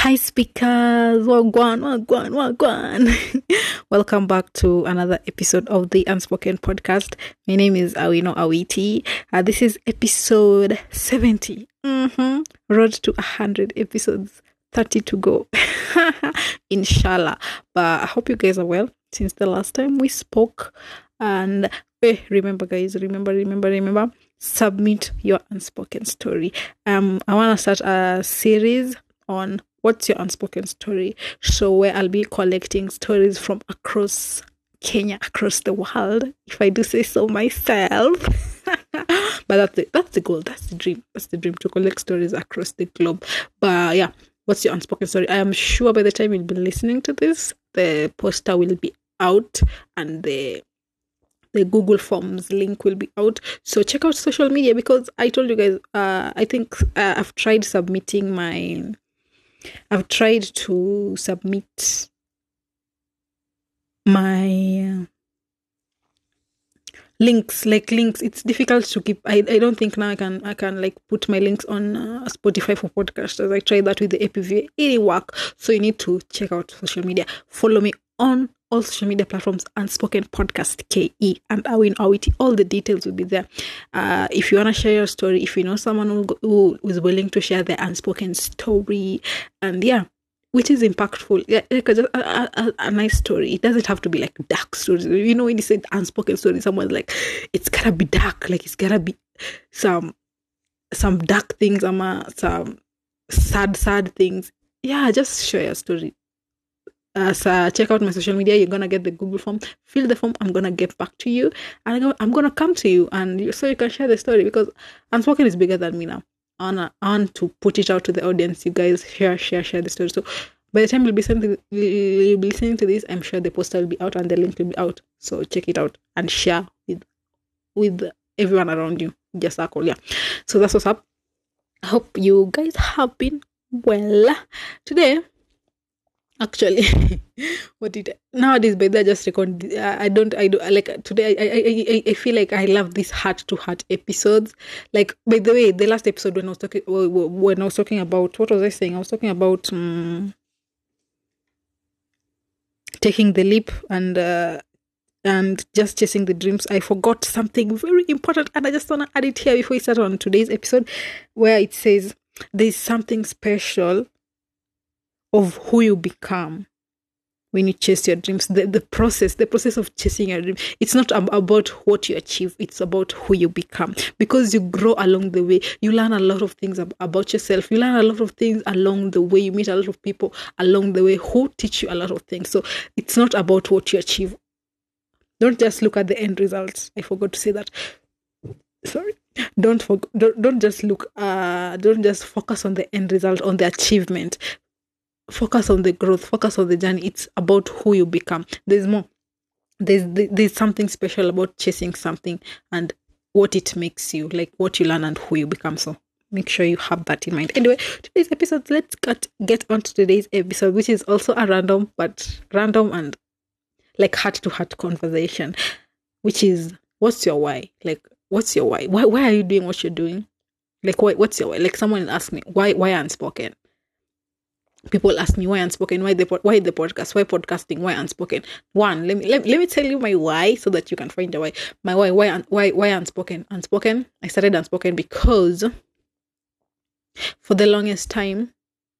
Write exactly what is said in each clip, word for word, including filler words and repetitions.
Hi speakers, wagwan, wagwan, wagwan. Welcome back to another episode of the Unspoken Podcast. My name is Awino Awiti. Uh, this is episode seventy. Mm-hmm. Road to one hundred episodes, thirty to go. Inshallah. But I hope you guys are well since the last time we spoke. And eh, remember guys, remember, remember, remember, submit your unspoken story. Um, I want to start a series on what's your unspoken story, so where I'll be collecting stories from across Kenya, across the world, if I do say so myself. But that's the, that's the goal, that's the dream, that's the dream, to collect stories across the globe. But yeah, what's your unspoken story? I am sure by the time you'll be listening to this, the poster will be out and the the Google Forms link will be out. So check out social media, because I told you guys, uh, I think uh, I've tried submitting my I've tried to submit my uh, links, like links. It's difficult to keep. I, I don't think now I can I can like put my links on uh, Spotify for podcasters. I tried that with the A P V. It didn't work. So you need to check out social media. Follow me on all social media platforms, Unspoken Podcast K E and Awin Awiti. All the details will be there. Uh, if you want to share your story, if you know someone who, who is willing to share their unspoken story, and yeah, which is impactful, yeah, like a, a, a, a nice story. It doesn't have to be like dark stories. You know, when you say unspoken story, someone's like, it's gotta be dark, like it's gotta be some some dark things, um, some sad sad things. Yeah, just share your story. Uh, so check out my social media. You're gonna get the Google form. Fill the form. I'm gonna get back to you, and I go, I'm gonna come to you, and you, so you can share the story, because Unspoken is bigger than me now. I wanna, I want to put it out to the audience. You guys share, share, share the story. So by the time you'll be sending, you'll be listening to this, I'm sure the poster will be out and the link will be out. So check it out and share with with everyone around you. Just circle, yeah. So that's what's up. I hope you guys have been well today. Actually, what did I, nowadays by that just record. Uh, I don't. I do like today. I, I I I feel like I love these heart to heart episodes. Like, by the way, the last episode when I was talking when I was talking about, what was I saying? I was talking about um, taking the leap and uh, and just chasing the dreams. I forgot something very important, and I just wanna add it here before we start on today's episode, where it says there's something special of who you become when you chase your dreams. The, the process, the process of chasing your dream, it's not ab- about what you achieve, it's about who you become, because you grow along the way. You learn a lot of things ab- about yourself. You learn a lot of things along the way. You meet a lot of people along the way who teach you a lot of things. So it's not about what you achieve. Don't just look at the end results. I forgot to say that. Sorry. Don't for, don't, don't just look uh don't just focus on the end result, on the achievement. Focus on the growth, focus on the journey. It's about who you become. There's more. There's there's something special about chasing something and what it makes you, like what you learn and who you become. So make sure you have that in mind. Anyway, today's episode, let's get, get on to today's episode, which is also a random, but random and like heart to heart conversation, which is, what's your why? Like, what's your why? Why why are you doing what you're doing? Like, why, what's your why? Like, someone asked me, why why Unspoken? People ask me why Unspoken, why the why the podcast, why podcasting, why Unspoken. One, let me let, let me tell you my why, so that you can find the why. My why, why why why Unspoken. Unspoken. I started Unspoken because for the longest time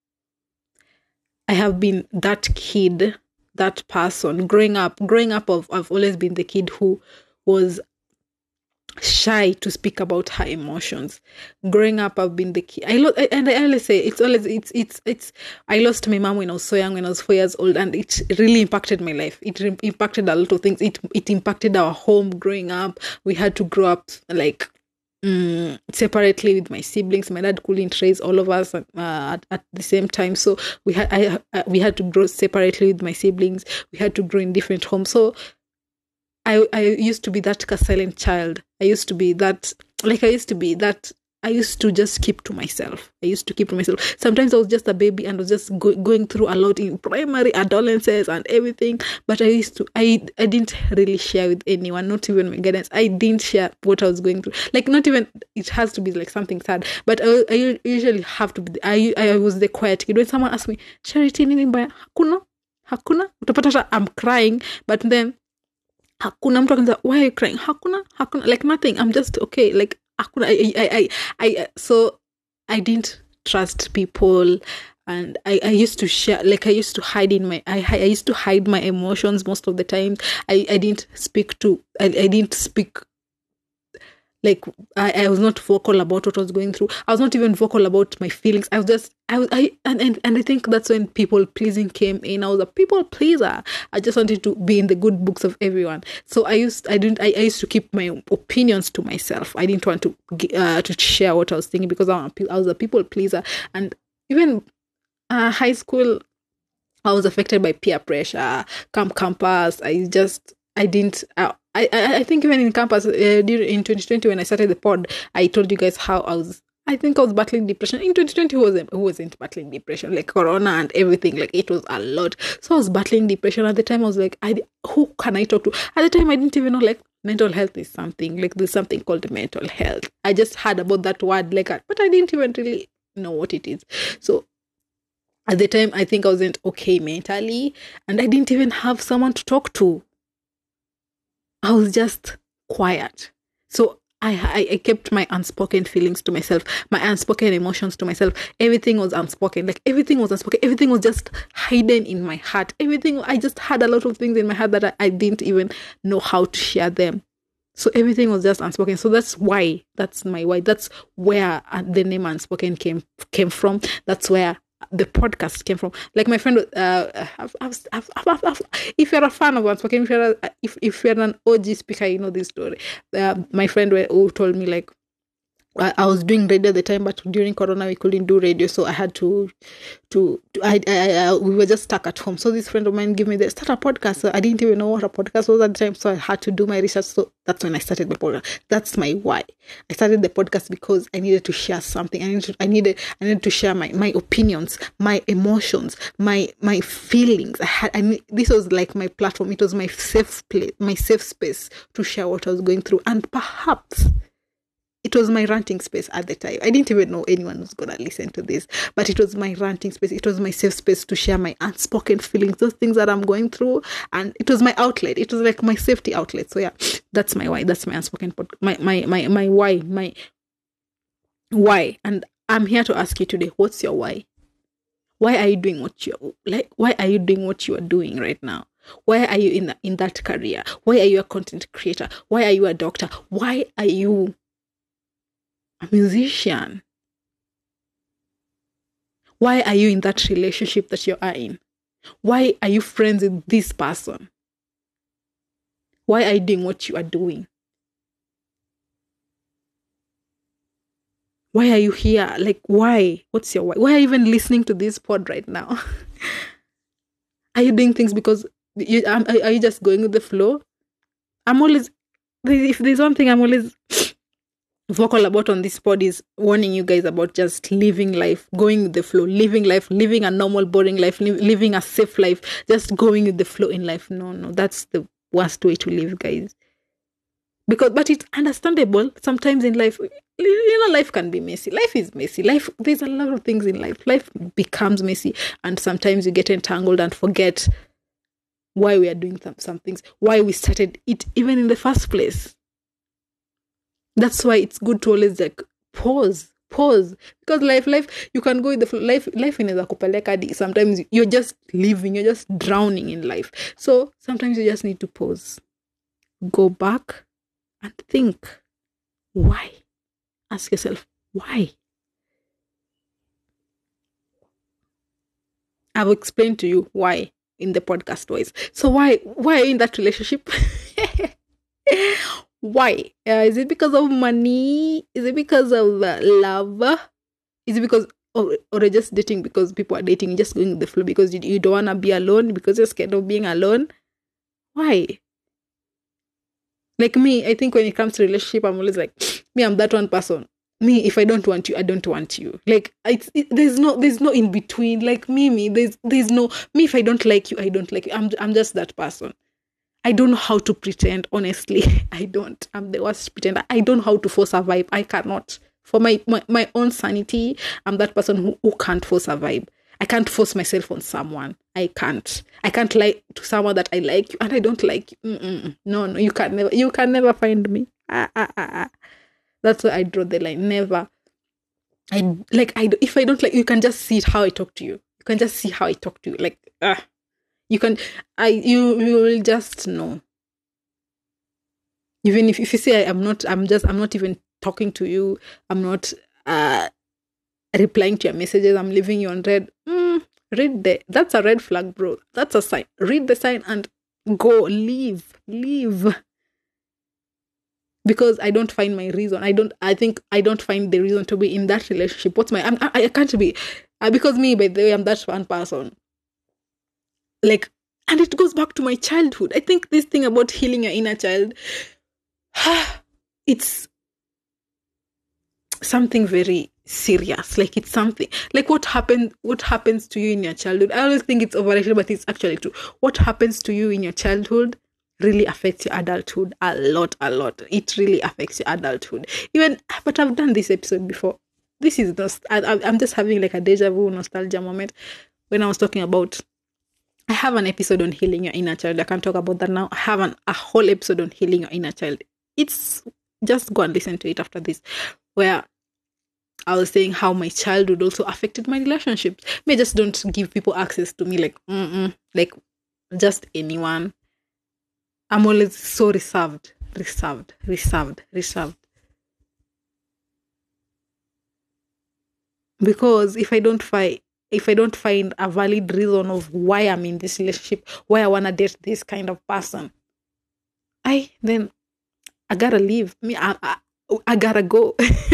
I have been that kid, that person growing up. Growing up, I've, I've always been the kid who was shy to speak about her emotions. Growing up, I've been the kid. I lo- and I always say it's always it's it's it's. I lost my mom when I was so young, when I was four years old, and it really impacted my life. It re- impacted a lot of things. It it impacted our home growing up. We had to grow up like um, separately with my siblings. My dad couldn't raise all of us uh, at, at the same time, so we had I uh, we had to grow separately with my siblings. We had to grow in different homes. So I, I used to be that silent child. I used to be that, like I used to be that I used to just keep to myself. I used to keep to myself. Sometimes I was just a baby and was just go- going through a lot in primary adolescence and everything. But I used to, I, I didn't really share with anyone, not even my guidance. I didn't share what I was going through. Like, not even, it has to be like something sad. But I, I usually have to be, the, I, I was the quiet kid. When someone asks me, Charity, nini mbaya? Hakuna? Hakuna? Utapata I'm crying. But then, hakuna mtu akanza, why are you crying? Hakuna? Hakuna? Like nothing. I'm just okay. Like, I, I, I, I, so I didn't trust people, and I, I used to share, like I used to hide in my, I, I used to hide my emotions most of the time. I, I didn't speak to, I, I didn't speak, like I, I was not vocal about what I was going through. I was not even vocal about my feelings. I was just, I was, I, and, and, and I think that's when people pleasing came in. I was a people pleaser. I just wanted to be in the good books of everyone. So I used, I didn't, I, I used to keep my opinions to myself. I didn't want to, uh, to share what I was thinking because I, I was a people pleaser. And even uh, high school, I was affected by peer pressure, camp campus. I just, I didn't, uh, I, I, I think even in campus, uh, during, in twenty twenty, when I started the pod, I told you guys how I was, I think I was battling depression. In twenty twenty, who wasn't, who wasn't battling depression? Like Corona and everything, like it was a lot. So I was battling depression. At the time, I was like, I, who can I talk to? At the time, I didn't even know, like, mental health is something, like there's something called mental health. I just heard about that word, like, but I didn't even really know what it is. So at the time, I think I wasn't okay mentally, and I didn't even have someone to talk to. I was just quiet. So I, I I kept my unspoken feelings to myself, my unspoken emotions to myself. Everything was unspoken. Like everything was unspoken. Everything was just hidden in my heart. Everything, I just had a lot of things in my heart that I, I didn't even know how to share them. So everything was just unspoken. So that's why, that's my why. That's where the name Unspoken came came from. That's where the podcast came from. Like my friend, uh, I've, I've, I've, I've, I've, if you're a fan of Unspoken, if you're a, if, if you're an O G speaker, you know this story. Uh, my friend who told me, like, I, I was doing radio at the time, but during Corona we couldn't do radio, so I had to, to, to I, I, I, we were just stuck at home. So this friend of mine gave me the start a podcast. So I didn't even know what a podcast was at the time, so I had to do my research. So that's when I started my podcast. That's my why. I started the podcast because I needed to share something. I needed, to, I needed, I needed to share my, my opinions, my emotions, my, my feelings. I had, I mean, this was like my platform. It was my safe place, my safe space to share what I was going through, and perhaps it was my ranting space at the time. I didn't even know anyone was going to listen to this, but it was my ranting space. It was my safe space to share my unspoken feelings, those things that I'm going through. And it was my outlet. It was like my safety outlet. So yeah, that's my why. That's my unspoken, pod- my, my, my, my why, my why. And I'm here to ask you today, what's your why? Why are you doing what you're like? Why are you doing what you are doing right now? Why are you in, in that career? Why are you a content creator? Why are you a doctor? Why are you a musician? Why are you in that relationship that you are in? Why are you friends with this person? Why are you doing what you are doing? Why are you here? Like, why? What's your why? Why are you even listening to this pod right now? Are you doing things because you, um, are, are you just going with the flow? I'm always, if there's one thing I'm always vocal about on this pod is warning you guys about just living life, going with the flow, living life, living a normal, boring life, li- living a safe life, just going with the flow in life. No, no, that's the worst way to live, guys. Because, but it's understandable. Sometimes in life, you know, life can be messy. Life is messy. Life, there's a lot of things in life. Life becomes messy, and sometimes you get entangled and forget why we are doing some, some things, why we started it even in the first place. That's why it's good to always like pause, pause. Because life, life, you can go with the flow. Life, life inaweza kupeleka hadi. Sometimes you're just living, you're just drowning in life. So sometimes you just need to pause, go back, and think. Why? Ask yourself, why? I've explained to you why in the podcast voice. So why, why are you in that relationship? Why? Uh, is it because of money? Is it because of uh, love? Is it because, or, or are just dating because people are dating, just going with the flow because you, you don't want to be alone, because you're scared of being alone? Why? Like me, I think when it comes to relationship, I'm always like, me, I'm that one person. me, if I don't want you, I don't want you. Like it's it, there's no there's no in between. Like me, me, there's there's no me. If I don't like you, I don't like you. I'm I'm just that person. I don't know how to pretend, honestly. I don't. I'm the worst pretender. I don't know how to force a vibe. I cannot. For my, my, my own sanity, I'm that person who, who can't force a vibe. I can't force myself on someone. I can't. I can't lie to someone that I like you and I don't like you. Mm-mm. No, no, you can never. You can never find me. Ah, ah, ah, ah. That's why I draw the line. Never. I like. I if I don't like you, can just see how I talk to you. You can just see how I talk to you. Like ah. You can, I, you, you will just know. Even if, if you say I am not, I'm just, I'm not even talking to you. I'm not uh, replying to your messages. I'm leaving you on red. Mm, read the, that's a red flag, bro. That's a sign. Read the sign and go, leave, leave. Because I don't find my reason. I don't, I think I don't find the reason to be in that relationship. What's my, I'm, I, I can't be, uh, because me, by the way, I'm that one person. Like, and it goes back to my childhood. I think this thing about healing your inner child, it's something very serious. Like it's something, like what happened, what happens to you in your childhood. I always think it's overrated, but it's actually true. What happens to you in your childhood really affects your adulthood a lot, a lot. It really affects your adulthood. Even, but I've done this episode before. This is just, I, I'm just having like a deja vu nostalgia moment when I was talking about, I have an episode on healing your inner child. I can't talk about that now. I have an, a whole episode on healing your inner child. It's just go and listen to it after this, where I was saying how my childhood also affected my relationships. Me, just don't give people access to me like, mm-mm, like just anyone. I'm always so reserved, reserved, reserved, reserved. Because if I don't fight, if I don't find a valid reason of why I'm in this relationship, why I want to date this kind of person, I, then I gotta leave. Me, I, I, I gotta go.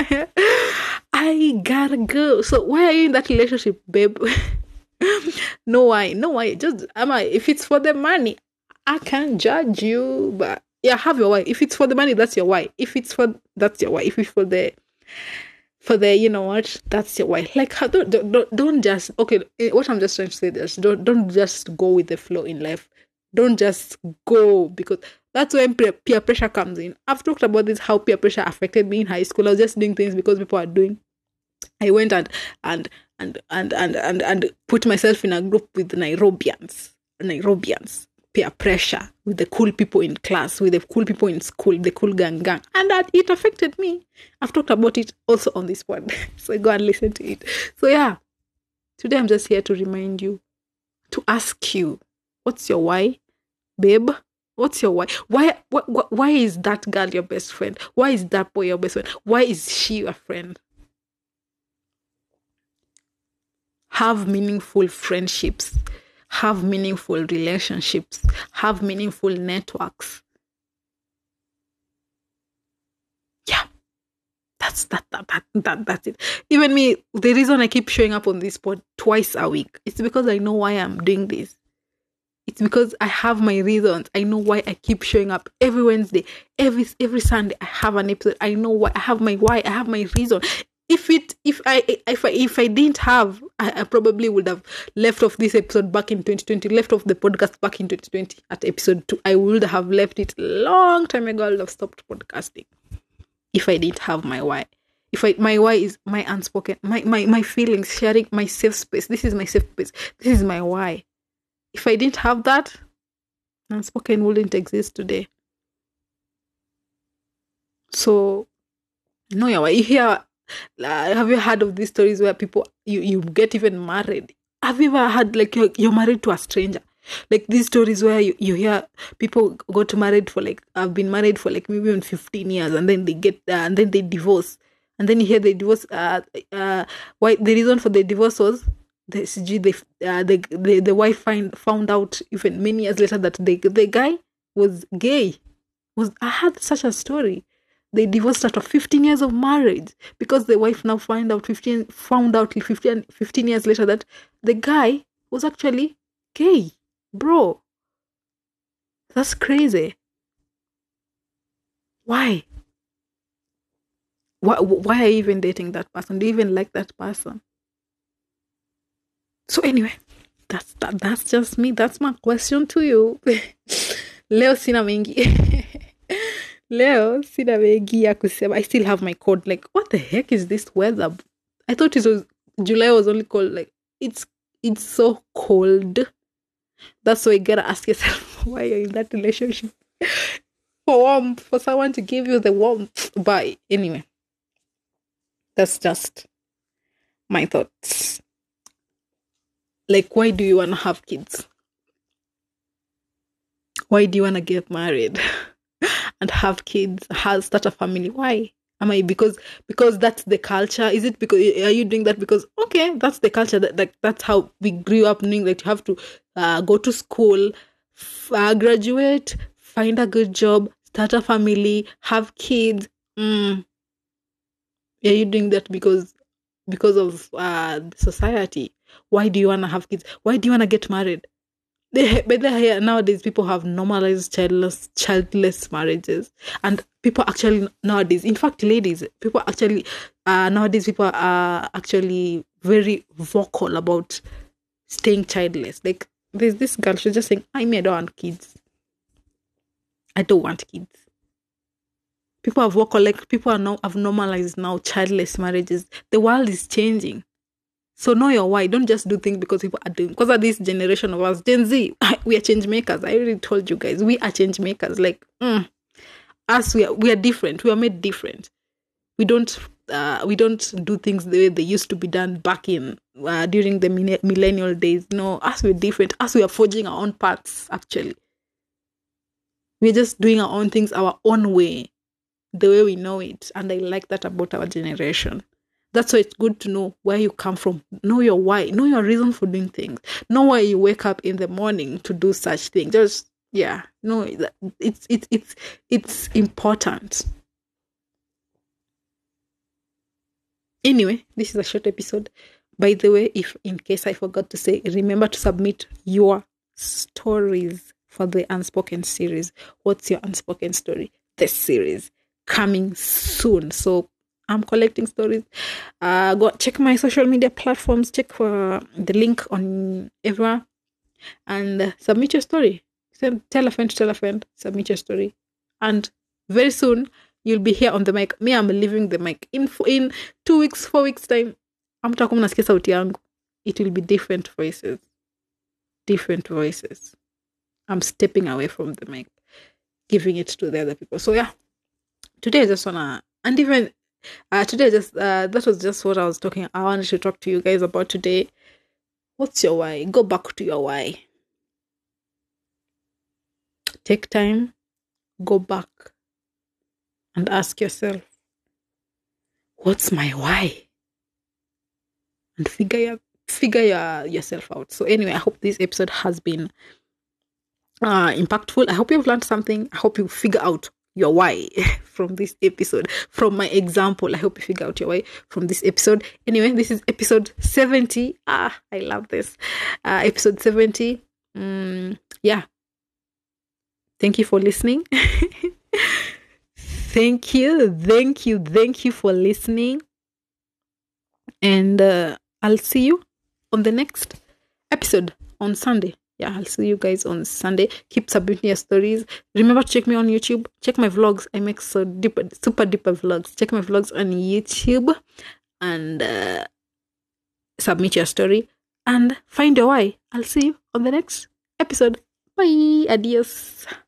I gotta go. So why are you in that relationship, babe? no, why? No, why? Just, am I, if it's for the money, I can't judge you, but yeah, have your why. If it's for the money, that's your why. If it's for, that's your why. If it's for the, for the, you know what, that's your why. Like, don't, don't, don't just, okay, what I'm just trying to say is, don't, don't just go with the flow in life. Don't just go, because that's when peer pressure comes in. I've talked about this, how peer pressure affected me in high school. I was just doing things because people are doing. I went and, and, and, and, and, and, and put myself in a group with Nairobians, Nairobians. Peer pressure with the cool people in class, with the cool people in school, the cool gang gang, and that it affected me. I've talked about it also on this one, so go and listen to it. So yeah, today I'm just here to remind you, to ask you, what's your why, babe? What's your why? Why, why, why is that girl your best friend? Why is that boy your best friend? Why is she your friend? Have meaningful friendships. Have meaningful relationships. Have meaningful networks. Yeah. That's that, that, that, that, that's it. Even me, the reason I keep showing up on this pod twice a week, it's because I know why I'm doing this. It's because I have my reasons. I know why I keep showing up every Wednesday, every every Sunday. I have an episode. I know why. I have my why. I have my reason. If it, if I, if I, if I didn't have, I, I probably would have left off this episode back in twenty twenty, left off the podcast back in twenty twenty at episode two. I would have left it long time ago. I would have stopped podcasting if I didn't have my why. If I, my why is my unspoken, my, my, my feelings, sharing my safe space. This is my safe space. This is my why. If I didn't have that, unspoken wouldn't exist today. So, no, yeah, you hear. Uh, have you heard of these stories where people, you, you get even married? Have you ever had, like, you're, you're married to a stranger? Like these stories where you, you hear people got married for like, I've been married for like maybe even fifteen years, and then they get, uh, and then they divorce. And then you hear they divorce, uh, uh, why the reason for the divorce was, the, the, uh, the, the, the wife find, found out even many years later that the, the guy was gay. Was I had such a story. They divorced after fifteen years of marriage because the wife now find out fifteen found out fifteen, fifteen years later that the guy was actually gay. Bro, that's crazy. Why? Why, why are you even dating that person? Do you even like that person? So anyway, that's that, that's just me. That's my question to you. Leo sina mengi. Leo sina mengi ya kusema. I still have my cold. Like, what the heck is this weather? I thought it was July was only cold. Like, it's it's so cold. That's why you gotta ask yourself why you're in that relationship. For warmth, for someone to give you the warmth. But anyway, that's just my thoughts. Like, why do you want to have kids? Why do you want to get married and have kids, have start a family? Why? Am I because because that's the culture? Is it because are you doing that because okay, that's the culture that like that's how we grew up knowing that you have to uh, go to school, f- uh, graduate, find a good job, start a family, have kids. Mm. Are you doing that because because of uh, society? Why do you want to have kids? Why do you want to get married? They, but they, nowadays, people have normalized childless, childless marriages, and people actually nowadays, in fact, ladies, people actually uh, nowadays people are actually very vocal about staying childless. Like there's this girl, she's just saying, "I mean, I don't want kids. I don't want kids." People have vocal, like people are now have normalized now childless marriages. The world is changing. So know your why. Don't just do things because people are doing. Because of this generation of us, Gen Z, we are change makers. I already told you guys, we are change makers. Like mm, us, we are we are different. We are made different. We don't uh, we don't do things the way they used to be done back in uh, during the millennial days. No, us we're different. Us we are forging our own paths. Actually, we're just doing our own things our own way, the way we know it. And I like that about our generation. That's why it's good to know where you come from. Know your why. Know your reason for doing things. Know why you wake up in the morning to do such things. Just yeah, no, it's it's it's it's important. Anyway, this is a short episode. By the way, if in case I forgot to say, remember to submit your stories for the Unspoken series. What's your unspoken story? This series coming soon. So I'm collecting stories. Uh, go check my social media platforms. Check for the link on everywhere, and uh, submit your story. Send, tell a friend, tell a friend. Submit your story, and very soon you'll be here on the mic. Me, I'm leaving the mic in in two weeks, four weeks time. I'm talking nasikia sauti yangu. It will be different voices, different voices. I'm stepping away from the mic, giving it to the other people. So yeah, today I just wanna, and even. Uh, today, just uh, that was just what I was talking. I wanted to talk to you guys about today. What's your why? Go back to your why. Take time, go back, and ask yourself, "What's my why?" And figure your, figure your, yourself out. So anyway, I hope this episode has been uh, impactful. I hope you've learned something. I hope you figure out your why from this episode, from my example. I hope you figure out your why from this episode. Anyway, this is episode seventy. Ah, I love this. Uh, episode seventy. Mm, yeah. Thank you for listening. Thank you. Thank you. Thank you for listening. And uh, I'll see you on the next episode on Sunday. Yeah, I'll see you guys on Sunday. Keep submitting your stories. Remember to check me on YouTube. Check my vlogs. I make so deep, super deeper vlogs. Check my vlogs on YouTube and uh, submit your story and find your why. I'll see you on the next episode. Bye. Adios.